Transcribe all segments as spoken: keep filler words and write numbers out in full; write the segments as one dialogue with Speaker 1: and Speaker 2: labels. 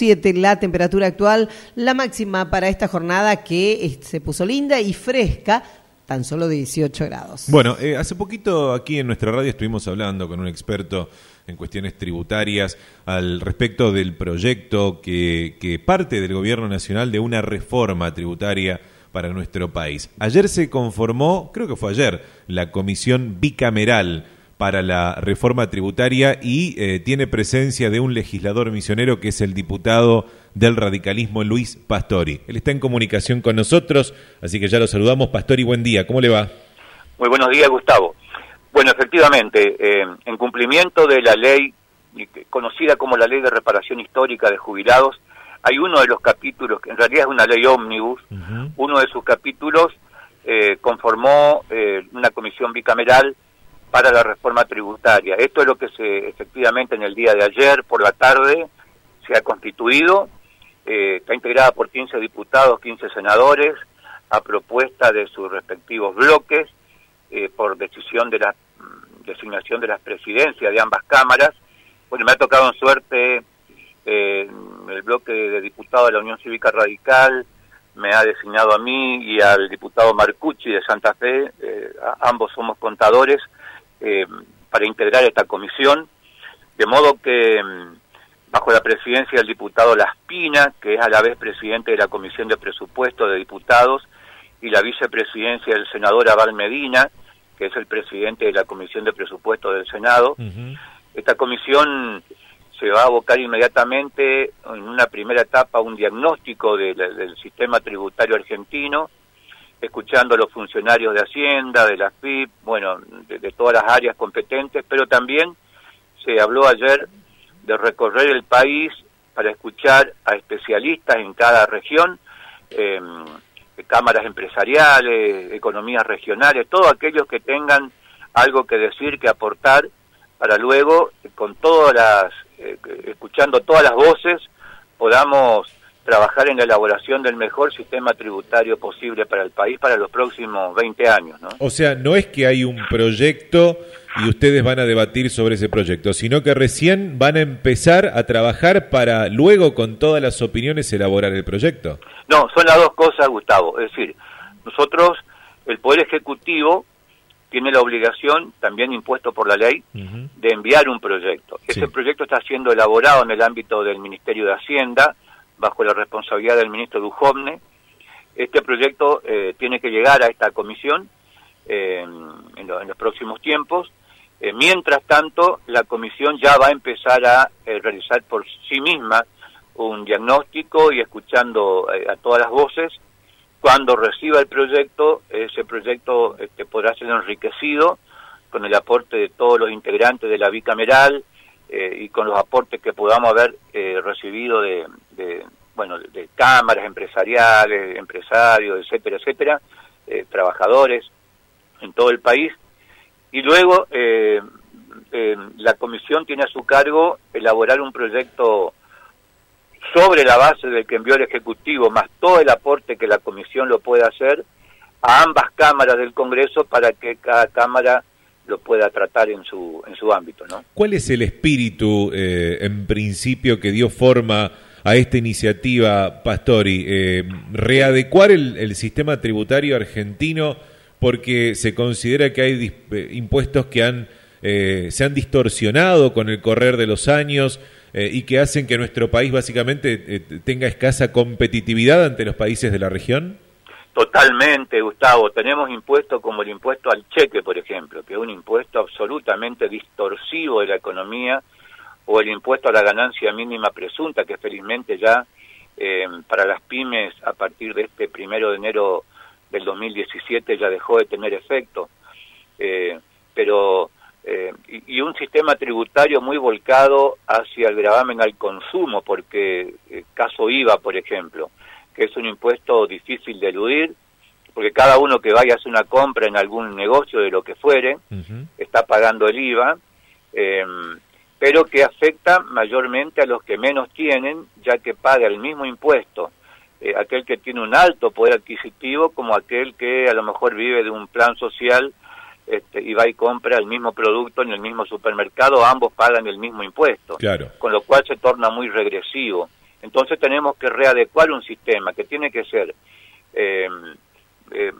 Speaker 1: siete la temperatura actual, la máxima para esta jornada que se puso linda y fresca, tan solo dieciocho grados.
Speaker 2: Bueno, eh, hace poquito aquí en nuestra radio estuvimos hablando con un experto en cuestiones tributarias al respecto del proyecto que, que parte del Gobierno Nacional de una reforma tributaria para nuestro país. Ayer se conformó, creo que fue ayer, la Comisión Bicameral para la Reforma Tributaria y eh, tiene presencia de un legislador misionero que es el diputado del radicalismo Luis Pastori. Él está en comunicación con nosotros, así que ya lo saludamos. Pastori, buen día, ¿cómo le va?
Speaker 3: Muy buenos días, Gustavo. Bueno, efectivamente, eh, en cumplimiento de la ley conocida como la Ley de Reparación Histórica de Jubilados, hay uno de los capítulos, que en realidad es una ley ómnibus, uh-huh. uno de sus capítulos eh, conformó eh, una comisión bicameral para la reforma tributaria. Esto es lo que se efectivamente en el día de ayer por la tarde se ha constituido, eh, está integrada por quince diputados, quince senadores, a propuesta de sus respectivos bloques, eh, por decisión de la designación de las presidencias de ambas cámaras. Bueno, me ha tocado en suerte eh, el bloque de diputados de la Unión Cívica Radical, me ha designado a mí y al diputado Marcucci de Santa Fe, eh, ambos somos contadores, Eh, para integrar esta comisión, de modo que bajo la presidencia del diputado Laspina, que es a la vez presidente de la Comisión de Presupuesto de Diputados, y la vicepresidencia del senador Abal Medina, que es el presidente de la Comisión de Presupuesto del Senado, uh-huh. esta comisión se va a abocar inmediatamente en una primera etapa a un diagnóstico de, de, del sistema tributario argentino, escuchando a los funcionarios de Hacienda, de la F I P, bueno, de, de todas las áreas competentes, pero también se habló ayer de recorrer el país para escuchar a especialistas en cada región, eh, cámaras empresariales, economías regionales, todos aquellos que tengan algo que decir, que aportar, para luego, con todas las, eh, escuchando todas las voces, podamos trabajar en la elaboración del mejor sistema tributario posible para el país para los próximos veinte años, ¿no?
Speaker 2: O sea, no es que hay un proyecto y ustedes van a debatir sobre ese proyecto, sino que recién van a empezar a trabajar para luego, con todas las opiniones, elaborar el proyecto.
Speaker 3: No, son las dos cosas, Gustavo. Es decir, nosotros, el Poder Ejecutivo, tiene la obligación, también impuesto por la ley, uh-huh. de enviar un proyecto. Sí. Ese proyecto está siendo elaborado en el ámbito del Ministerio de Hacienda, bajo la responsabilidad del ministro Duhovne. Este proyecto eh, tiene que llegar a esta comisión eh, en, lo, en los próximos tiempos. Eh, mientras tanto, la comisión ya va a empezar a eh, realizar por sí misma un diagnóstico y escuchando eh, a todas las voces. Cuando reciba el proyecto, ese proyecto este, podrá ser enriquecido con el aporte de todos los integrantes de la bicameral, Eh, y con los aportes que podamos haber eh, recibido de, de bueno de, de cámaras empresariales, empresarios, etcétera, etcétera, eh, trabajadores en todo el país. Y luego eh, eh, la comisión tiene a su cargo elaborar un proyecto sobre la base del que envió el Ejecutivo, más todo el aporte que la comisión lo pueda hacer a ambas cámaras del Congreso para que cada cámara lo pueda tratar en su en su ámbito, ¿no?
Speaker 2: ¿Cuál es el espíritu, eh, en principio, que dio forma a esta iniciativa, Pastori? Eh, readecuar el, el sistema tributario argentino porque se considera que hay dis- impuestos que han eh, se han distorsionado con el correr de los años eh, y que hacen que nuestro país básicamente eh, tenga escasa competitividad ante los países de la región.
Speaker 3: Totalmente, Gustavo. Tenemos impuestos como el impuesto al cheque, por ejemplo, que es un impuesto absolutamente distorsivo de la economía, o el impuesto a la ganancia mínima presunta, que felizmente ya eh, para las pymes a partir de este primero de enero del dos mil diecisiete ya dejó de tener efecto. Eh, pero eh, y, y un sistema tributario muy volcado hacia el gravamen al consumo, porque eh, caso I V A, por ejemplo, que es un impuesto difícil de eludir, porque cada uno que vaya a hacer una compra en algún negocio de lo que fuere, uh-huh. está pagando el I V A, eh, pero que afecta mayormente a los que menos tienen, ya que paga el mismo impuesto eh, aquel que tiene un alto poder adquisitivo como aquel que a lo mejor vive de un plan social este, y va y compra el mismo producto en el mismo supermercado, ambos pagan el mismo impuesto,
Speaker 2: claro.
Speaker 3: Con lo cual se torna muy regresivo. Entonces tenemos que readecuar un sistema que tiene que ser eh, eh,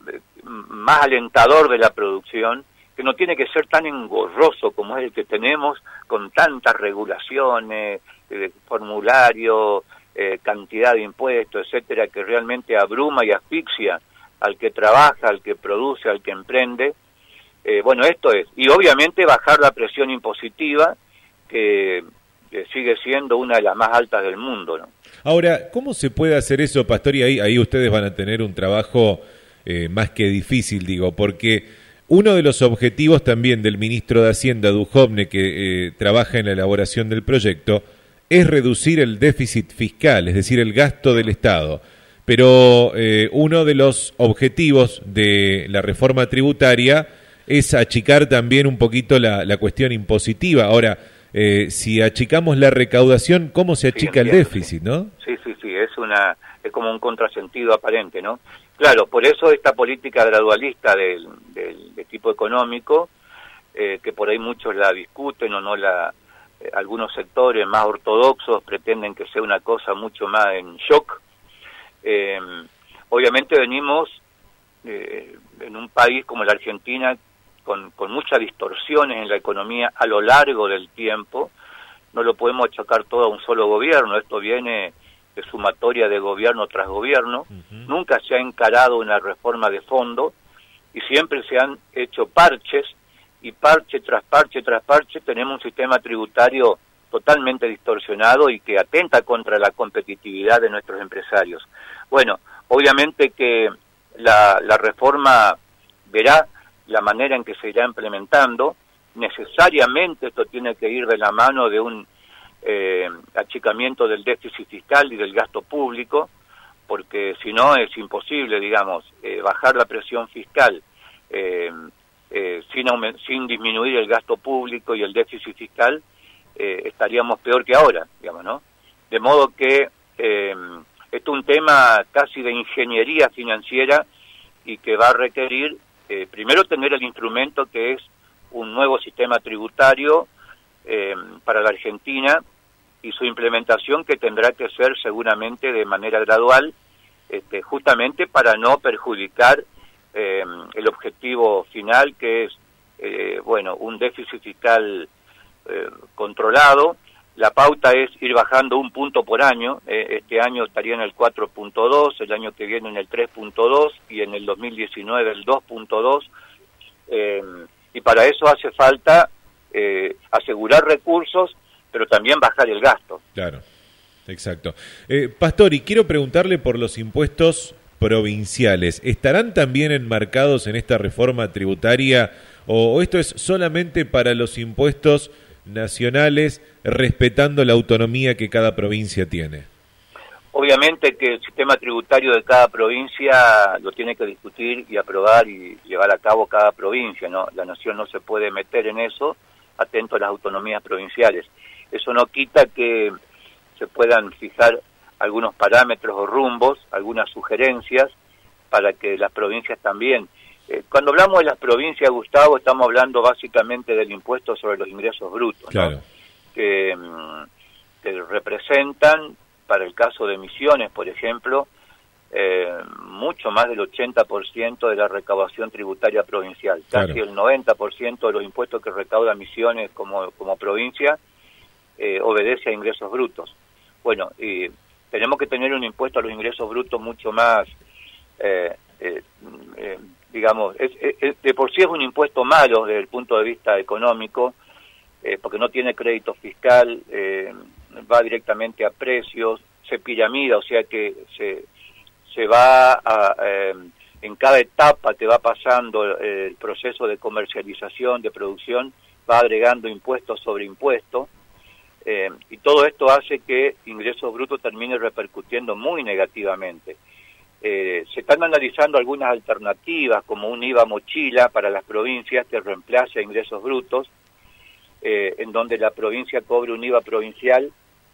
Speaker 3: más alentador de la producción, que no tiene que ser tan engorroso como es el que tenemos, con tantas regulaciones, eh, formularios, eh, cantidad de impuestos, etcétera, que realmente abruma y asfixia al que trabaja, al que produce, al que emprende. Eh, bueno, esto es. Y obviamente bajar la presión impositiva, que, que sigue siendo una de las más altas del mundo, ¿no?
Speaker 2: Ahora, ¿cómo se puede hacer eso, Pastor? Y ahí, ahí ustedes van a tener un trabajo eh, más que difícil, digo, porque uno de los objetivos también del ministro de Hacienda, Duhovne, que eh, trabaja en la elaboración del proyecto, es reducir el déficit fiscal, es decir, el gasto del Estado. Pero eh, uno de los objetivos de la reforma tributaria es achicar también un poquito la, la cuestión impositiva. Ahora, eh, si achicamos la recaudación, ¿cómo se achica sí, entiendo, el déficit,
Speaker 3: sí.
Speaker 2: no?
Speaker 3: Sí, sí, sí, es una es como un contrasentido aparente, ¿no? Claro, por eso esta política gradualista del, del, del tipo económico, eh, que por ahí muchos la discuten o no la... Eh, algunos sectores más ortodoxos pretenden que sea una cosa mucho más en shock. Eh, obviamente venimos eh, en un país como la Argentina con, con muchas distorsiones en la economía a lo largo del tiempo. No lo podemos achacar todo a un solo gobierno, esto viene de sumatoria de gobierno tras gobierno. Uh-huh. Nunca se ha encarado una reforma de fondo y siempre se han hecho parches, y parche tras parche tras parche tenemos un sistema tributario totalmente distorsionado y que atenta contra la competitividad de nuestros empresarios. Bueno, obviamente que la, la reforma verá la manera en que se irá implementando. Necesariamente esto tiene que ir de la mano de un eh, achicamiento del déficit fiscal y del gasto público, porque si no es imposible, digamos, eh, bajar la presión fiscal eh, eh, sin, sin disminuir el gasto público y el déficit fiscal. Eh, estaríamos peor que ahora, digamos, ¿no? De modo que eh, esto es un tema casi de ingeniería financiera y que va a requerir, eh, primero, tener el instrumento que es un nuevo sistema tributario eh, para la Argentina y su implementación, que tendrá que ser seguramente de manera gradual, este, justamente para no perjudicar eh, el objetivo final, que es, eh, bueno, un déficit fiscal Eh, controlado. La pauta es ir bajando un punto por año. Eh, este año estaría en el cuatro punto dos, el año que viene en el tres punto dos y en el dos mil diecinueve el dos punto dos. Eh, y para eso hace falta eh, asegurar recursos, pero también bajar el gasto.
Speaker 2: Claro, exacto. Eh, Pastori, quiero preguntarle por los impuestos provinciales. ¿Estarán también enmarcados en esta reforma tributaria o, o esto es solamente para los impuestos nacionales, respetando la autonomía que cada provincia tiene?
Speaker 3: Obviamente que el sistema tributario de cada provincia lo tiene que discutir y aprobar y llevar a cabo cada provincia, ¿no? La nación no se puede meter en eso, atento a las autonomías provinciales. Eso no quita que se puedan fijar algunos parámetros o rumbos, algunas sugerencias para que las provincias también. Eh, cuando hablamos de las provincias, Gustavo, estamos hablando básicamente del impuesto sobre los ingresos brutos,
Speaker 2: claro,
Speaker 3: ¿no? que, que representan, para el caso de Misiones, por ejemplo, eh, mucho más del ochenta por ciento de la recaudación tributaria provincial. Casi claro. El noventa por ciento de los impuestos que recauda Misiones como, como provincia eh, obedece a ingresos brutos. Bueno, y tenemos que tener un impuesto a los ingresos brutos mucho más... Eh, eh, eh, digamos, es, es, de por sí es un impuesto malo desde el punto de vista económico, eh, porque no tiene crédito fiscal, eh, va directamente a precios, se piramida, o sea que se, se va a, eh, en cada etapa que va pasando el proceso de comercialización, de producción, va agregando impuestos sobre impuestos, eh, y todo esto hace que ingresos brutos termine repercutiendo muy negativamente. Eh, se están analizando algunas alternativas, como un I V A mochila para las provincias que reemplace a ingresos brutos, eh, en donde la provincia cobre un I V A provincial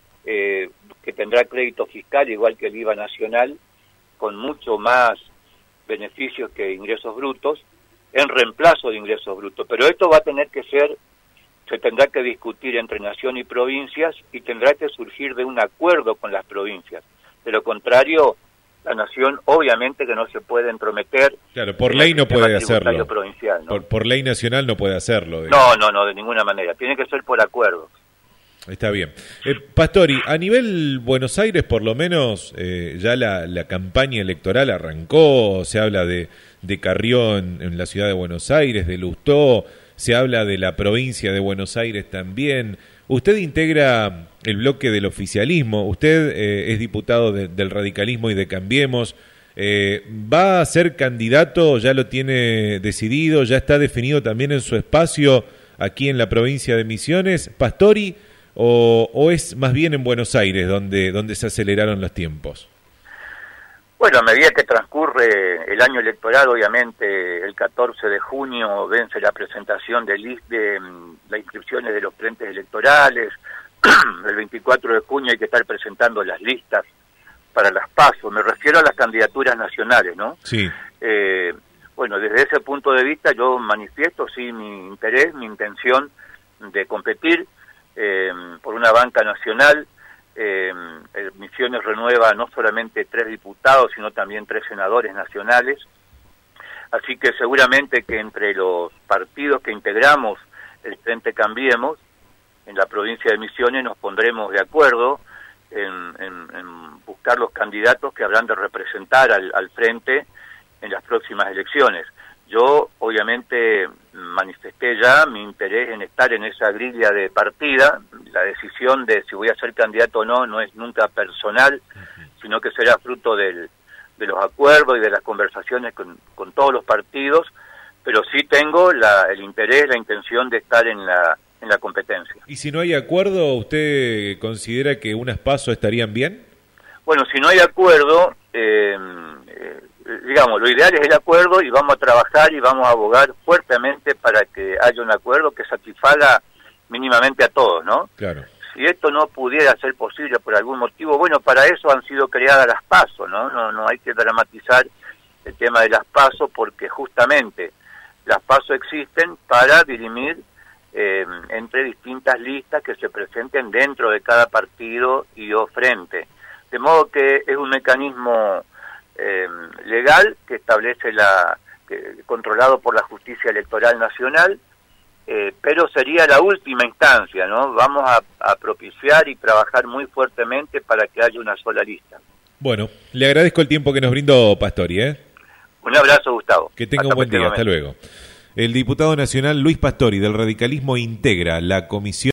Speaker 3: eh, que tendrá crédito fiscal igual que el I V A nacional, con mucho más beneficios que ingresos brutos, en reemplazo de ingresos brutos. Pero esto va a tener que ser se tendrá que discutir entre nación y provincias y tendrá que surgir de un acuerdo con las provincias. De lo contrario, la nación obviamente que no se puede entrometer.
Speaker 2: Claro, por ley no puede hacerlo.
Speaker 3: Provincial, ¿no?
Speaker 2: Por, por ley nacional no puede hacerlo.
Speaker 3: No, no, no, de ninguna manera. Tiene que ser por acuerdo.
Speaker 2: Está bien. Eh, Pastori, a nivel Buenos Aires, por lo menos, eh, ya la, la campaña electoral arrancó, se habla de, de Carrió en, en la ciudad de Buenos Aires, de Lustó, se habla de la provincia de Buenos Aires también. Usted integra el bloque del oficialismo, usted eh, es diputado de, del radicalismo y de Cambiemos. Eh, ¿Va a ser candidato? ¿Ya lo tiene decidido? ¿Ya está definido también en su espacio aquí en la provincia de Misiones, Pastori? O, ¿O es más bien en Buenos Aires donde, donde se aceleraron los tiempos?
Speaker 3: Bueno, a medida que transcurre el año electoral, obviamente el catorce de junio vence la presentación de, list de las inscripciones de los frentes electorales, el veinticuatro de junio hay que estar presentando las listas para las PASO, me refiero a las candidaturas nacionales, ¿no?
Speaker 2: Sí.
Speaker 3: Eh, bueno, desde ese punto de vista yo manifiesto, sí, mi interés, mi intención de competir eh, por una banca nacional. Eh, Misiones renueva no solamente tres diputados, sino también tres senadores nacionales, así que seguramente que entre los partidos que integramos el Frente Cambiemos, en la provincia de Misiones nos pondremos de acuerdo en, en, en buscar los candidatos que habrán de representar al, al Frente en las próximas elecciones. Yo, obviamente, manifesté ya mi interés en estar en esa grilla de partida. La decisión de si voy a ser candidato o no no es nunca personal, sino que será fruto del, de los acuerdos y de las conversaciones con, con todos los partidos, pero sí tengo la, el interés, la intención de estar en la, en la competencia.
Speaker 2: ¿Y si no hay acuerdo, usted considera que unas PASO estarían bien?
Speaker 3: Bueno, si no hay acuerdo... Eh, eh, digamos, lo ideal es el acuerdo y vamos a trabajar y vamos a abogar fuertemente para que haya un acuerdo que satisfaga mínimamente a todos, ¿no?
Speaker 2: Claro.
Speaker 3: Si esto no pudiera ser posible por algún motivo, bueno, para eso han sido creadas las PASO, ¿no? No, no hay que dramatizar el tema de las PASO porque justamente las PASO existen para dirimir eh, entre distintas listas que se presenten dentro de cada partido y o frente. De modo que es un mecanismo Eh, legal que establece la que, controlado por la Justicia Electoral Nacional, eh, pero sería la última instancia, ¿no? Vamos a, a propiciar y trabajar muy fuertemente para que haya una sola lista.
Speaker 2: Bueno, le agradezco el tiempo que nos brindó Pastori, ¿eh?
Speaker 3: Un abrazo, Gustavo.
Speaker 2: Que tenga un buen día, hasta luego. El diputado nacional Luis Pastori del radicalismo integra la comisión